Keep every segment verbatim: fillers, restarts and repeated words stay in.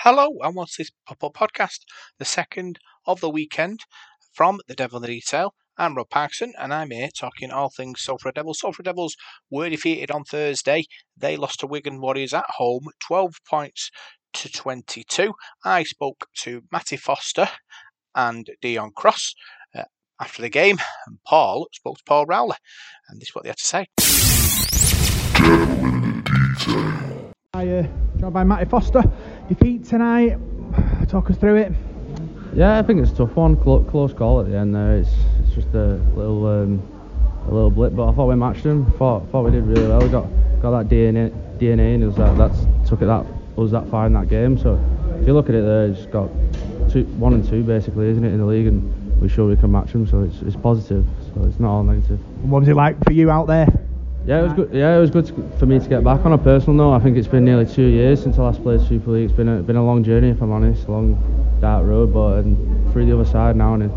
Hello and what's this pop-up podcast, the second of the weekend from The Devil in the Detail. I'm Rob Parkinson and I'm here talking all things Salford Devils. Salford Devils were defeated on Thursday. They lost to Wigan Warriors at home, twelve points to twenty-two. I spoke to Matty Foster and Dion Cross uh, after the game, and Paul spoke to Paul Rowley, and this is what they had to say. Devil in the Detail. Hi, uh, joined by Matty Foster. Defeat tonight. Talk us through it. Yeah, I think it's a tough one. Close, close call at the end there. It's it's just a little um, a little blip, but I thought we matched them. Thought thought we did really well. We got got that D N A D N A in us that that's took it that us that far in that game. So if you look at it there, it's got two, one and two basically, isn't it, in the league, and we're sure we can match them. So it's it's positive. So it's not all negative. And what was it like for you out there? Yeah, it was good. Yeah, it was good to, for me to get back. On a personal note, I think it's been nearly two years since I last played Super League. It's been a been a long journey, if I'm honest, a long dark road, but I'm through the other side now, and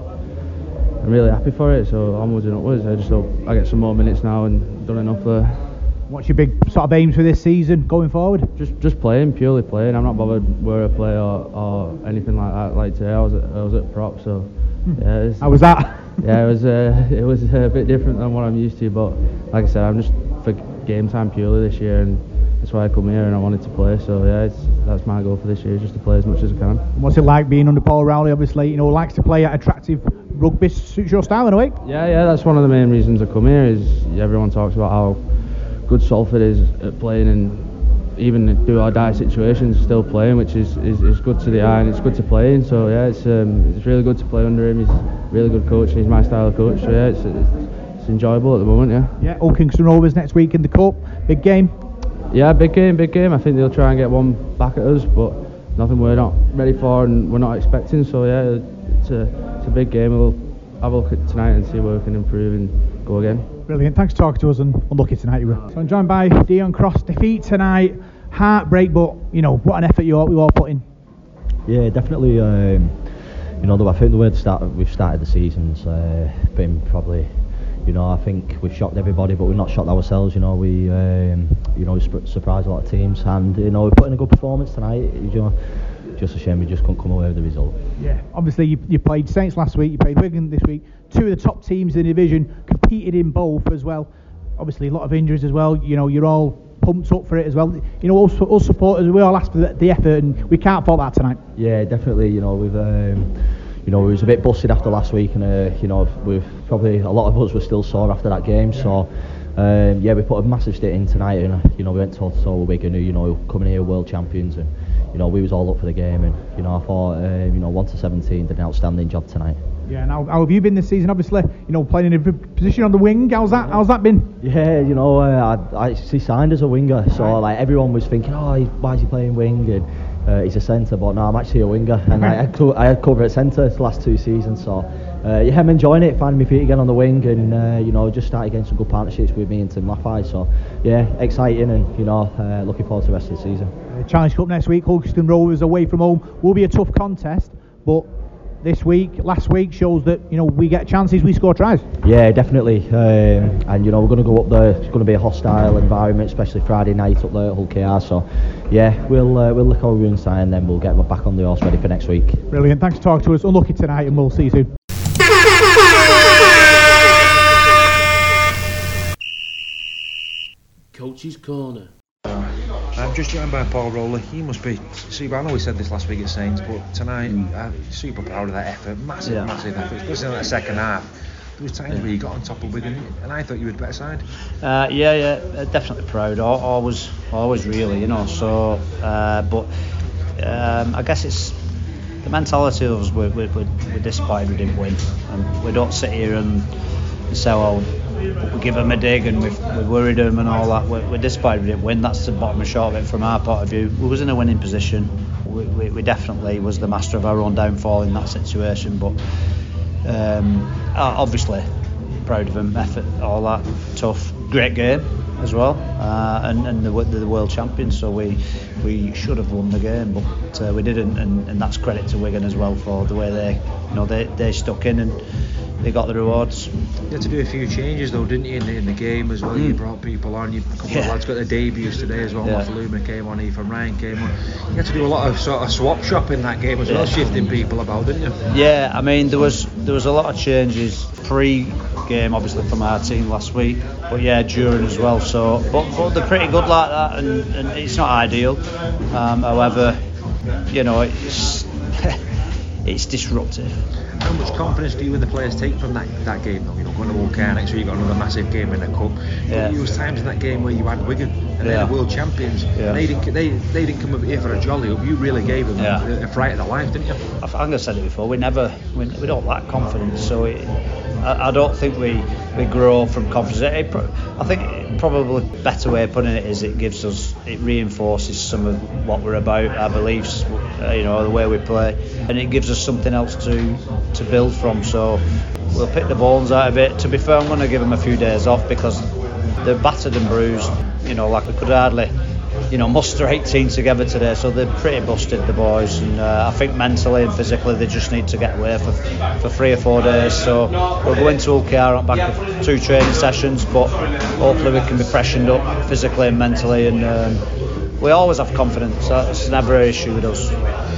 I'm really happy for it. So onwards and upwards. I just hope I get some more minutes now and done enough there. What's your big sort of aims for this season going forward? Just just playing, purely playing. I'm not bothered where I play or, or anything like that. Like today, I was at, I was at prop, so yeah. It's, How was that? Yeah, it was uh, it was a bit different than what I'm used to, but like I said, I'm just for game time purely this year, and that's why I come here and I wanted to play. So yeah, it's, that's my goal for this year, just to play as much as I can. What's it like being under Paul Rowley? Obviously, you know, likes to play at attractive rugby, suits your style in a way. Yeah, yeah, that's one of the main reasons I come here. Is everyone talks about how good Salford is at playing, and even do or die situations, still playing, which is, is, is good to the eye and it's good to play in. So yeah, it's um, it's really good to play under him. He's a really good coach and he's my style of coach. So yeah, it's, it's, it's enjoyable at the moment. Yeah. Yeah. Old Kingston Rovers next week in the cup, big game. Yeah, big game, big game. I think they'll try and get one back at us, but nothing we're not ready for and we're not expecting. So yeah, it's a it's a big game. We'll have a look at tonight and see where we can improve and go again. Brilliant. Thanks for talking to us, and unlucky tonight you were. So I'm joined by Dion Cross. Defeat tonight, heartbreak, but you know what an effort you all we all put in. Yeah, definitely. Um, you know, I think the way the start we've started the season's uh, been probably, you know, I think we've shocked everybody, but we've not shocked ourselves. You know, we, um, you know, we sp- surprised a lot of teams, and you know, we put in a good performance tonight. You know, just a shame we just couldn't come away with the result. Yeah, obviously you, you played Saints last week, you played Wigan this week. Two of the top teams in the division, competed in both as well. Obviously a lot of injuries as well. You know, you're all pumped up for it as well. You know, us, us supporters, we all asked for the, the effort, and we can't fault that tonight. Yeah, definitely. You know, we've, um, you know, we was a bit busted after last week, and uh, you know, we've probably a lot of us were still sore after that game. Yeah. So. Um, yeah, we put a massive stint in tonight, and you know we went toe to toe with Wigan, who you know coming here world champions, and you know we was all up for the game, and you know I thought um, you know one to seventeen did an outstanding job tonight. Yeah, now how have you been this season? Obviously, you know playing in a position on the wing. How's that? How's that been? Yeah, you know uh, I, I actually signed as a winger, so right. like everyone was thinking, oh, he, why is he playing wing? And uh, he's a centre, but no, I'm actually a winger, and I, I, co- I had cover at centre the last two seasons, so. Uh, yeah, I'm enjoying it, finding my feet again on the wing, and uh, you know, just started getting some good partnerships with me and Tim Laffey. So yeah, exciting, and you know, uh, looking forward to the rest of the season. Uh, Challenge Cup next week, Hull Kingston Rovers away from home will be a tough contest, but this week, last week shows that you know we get chances, we score tries. Yeah, definitely, um, and you know we're going to go up there. It's going to be a hostile environment, especially Friday night up there at Hull K R. So yeah, we'll uh, we'll lick our wounds and then we'll get back on the horse ready for next week. Brilliant. Thanks for talking to us. Unlucky tonight, and we'll see you soon. Coach's Corner. I'm just joined by Paul Rowley. He must be super. I know we said this last week at Saints, but tonight mm. I'm super proud of that effort. Massive, yeah. massive effort, especially in that second half. There was times yeah. where you got on top of Wigan, and I thought you were the better side. Uh, yeah, yeah, definitely proud. Always, always, really, you know. So, uh, but um, I guess it's the mentality of us. We're, we're, we're disappointed we didn't win, and we don't sit here and say, "Oh, we give them a dig and we've, we've worried them and all that." We're, we're disappointed we didn't win. That's the bottom and short of it from our point of view. We was in a winning position. We, we, we definitely was the master of our own downfall in that situation. But um, obviously, proud of them, effort, all that, tough, great game as well, uh, and and the, the world champions. So we we should have won the game, but uh, we didn't, and, and that's credit to Wigan as well for the way they, you know, they they stuck in and they got the rewards. You had to do a few changes though, didn't you, in the, in the game as well? Mm. You brought people on. You, a couple yeah. of lads got their debuts today as well. Yeah. Mafaluma came on, Ethan Ryan came on. You had to do a lot of sort of swap shop in that game as yeah. well, shifting people about, didn't you? Yeah, I mean there was there was a lot of changes pre-game, obviously from our team last week, but yeah, during as well. So, but, but they're pretty good like that, and, and it's not ideal. Um, however, you know, it's it's disruptive. How much confidence do you and the players take from that, that game though? You know, going to Walker next week, you've got another massive game in the cup. Yeah. There was times in that game where you had Wigan and yeah. they're the world champions. Yeah. They didn't they, they didn't come up here for a jolly up. You really gave them yeah. a, a fright of the life, didn't you? I think I said it before. We never we, we don't lack confidence, so it, I, I don't think we, we grow from confidence. It, it, I think probably a better way of putting it is it gives us it reinforces some of what we're about, our beliefs, uh, you know, the way we play, and it gives us something else to to build from. So we'll pick the bones out of it. To be fair, I'm going to give them a few days off because they're battered and bruised. You know, like we could hardly, you know, muster eighteen together today. So they're pretty busted, the boys. And uh, I think mentally and physically they just need to get away for for three or four days. So we'll go into U K R on back of two training sessions, but hopefully we can be freshened up physically and mentally. And um, we always have confidence. That's never an issue with us.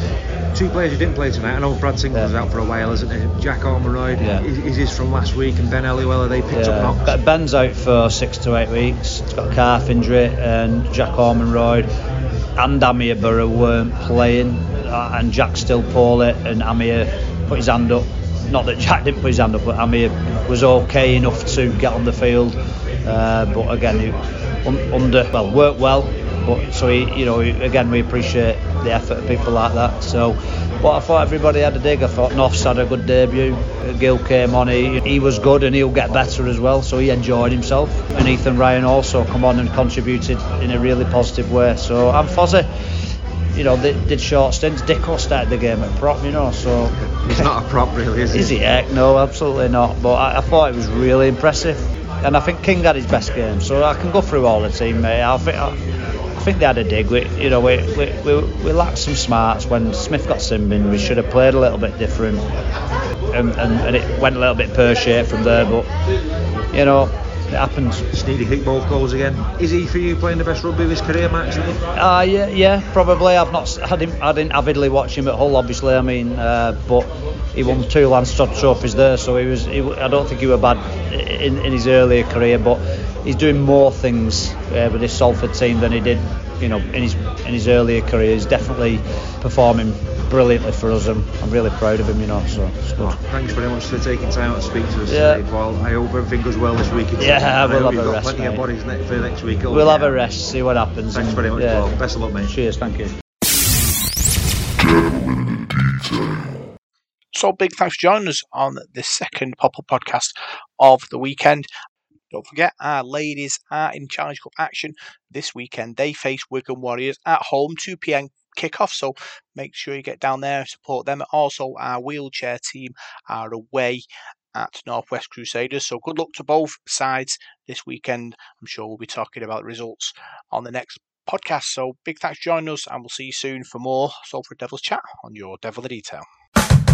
Two players who didn't play tonight. I know Brad Singleton's yeah. out for a while, isn't he? Jack Ormonroyd yeah. is, is his from last week, and Ben Elliwell, are they picked yeah. up knocks? Ben's out for six to eight weeks. He's got a calf injury, and Jack Ormonroyd and Amir Burrow weren't playing, uh, and Jack still poorly, and Amir put his hand up. Not that Jack didn't put his hand up, but Amir was okay enough to get on the field. Uh, but again, he un- under well worked well. But so he, you know, again, we appreciate the effort of people like that. So, but I thought everybody had a dig. I thought Norths had a good debut. Gil came on, he, he was good, and he'll get better as well. So he enjoyed himself. And Ethan Ryan also come on and contributed in a really positive way. So I'm fuzzy. You know, they did short stints. Dicko started the game at prop, you know, so... He's not a prop, really, is he? Is he? Heck, no, absolutely not. But I, I thought it was really impressive. And I think King had his best game, so I can go through all the team, mate. I think... I, I think they had a dig. We, you know, we, we we we lacked some smarts when Smith got Simbin. We should have played a little bit different, and and, and it went a little bit pear-shaped from there. But you know, it happens. Sneedy kicked both goals again. Is he for you playing the best rugby of his career, Max? Ah, uh, yeah, yeah, probably. I've not, I didn't, I didn't avidly watch him at Hull, obviously. I mean, uh, but he won two Leinster trophies there, so he was. He, I don't think he was bad in, in his earlier career, but he's doing more things uh, with this Salford team than he did, you know, in his in his earlier career. He's definitely performing brilliantly for us, and I'm really proud of him, you know. So it's good. Oh, thanks very much for taking time out to speak to us yeah. today, Paul. I hope everything goes well this week. Yeah, we'll have a rest, plenty mate. of bodies ne- for next week. We'll have a rest, see what happens. Thanks and, very much, yeah. Paul. Best of luck, mate. Cheers, thank you. So big thanks for joining us on the second Pop-Up podcast of the weekend. Don't forget, our ladies are in Challenge Cup action this weekend. They face Wigan Warriors at home, two p.m. kickoff, so make sure you get down there and support them. Also, our wheelchair team are away at Northwest Crusaders, so good luck to both sides this weekend. I'm sure we'll be talking about the results on the next podcast. So big thanks for joining us, and we'll see you soon for more Salford Devils chat on your Devil the Detail.